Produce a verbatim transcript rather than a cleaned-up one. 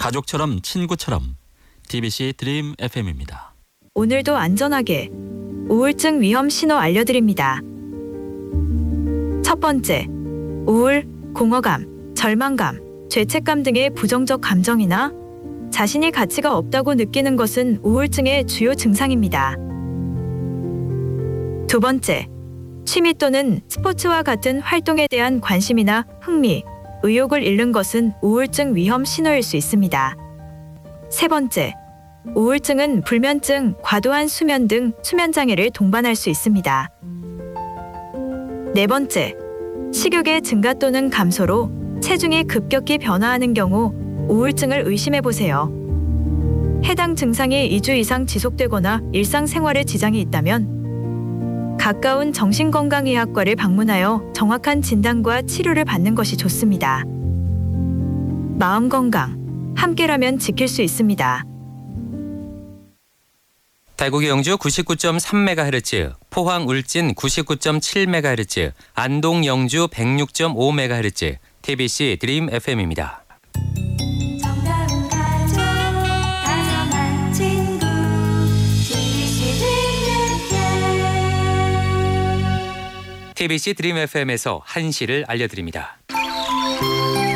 가족처럼 친구처럼 티비씨 드림 에프엠입니다. 오늘도 안전하게 우울증 위험 신호 알려드립니다. 첫 번째, 우울, 공허감, 절망감, 죄책감 등의 부정적 감정이나 자신이 가치가 없다고 느끼는 것은 우울증의 주요 증상입니다. 두 번째, 취미 또는 스포츠와 같은 활동에 대한 관심이나 흥미, 의욕을 잃는 것은 우울증 위험 신호일 수 있습니다. 세 번째, 우울증은 불면증, 과도한 수면 등 수면 장애를 동반할 수 있습니다. 네 번째, 식욕의 증가 또는 감소로 체중이 급격히 변화하는 경우 우울증을 의심해 보세요. 해당 증상이 이 주 이상 지속되거나 일상생활에 지장이 있다면 가까운 정신건강의학과를 방문하여 정확한 진단과 치료를 받는 것이 좋습니다. 마음 건강, 함께라면 지킬 수 있습니다. 달고기 영주 구십구 점 삼 메가헤르츠, 포항 울진 구십구 점 칠 메가헤르츠, 안동 영주 백육 점 오 메가헤르츠, 티비씨 드림 에프엠입니다. 정다운 가족, 다정한 친구, 티비씨 드림 에프엠. 티비씨 드림 에프엠에서 한시를 알려드립니다.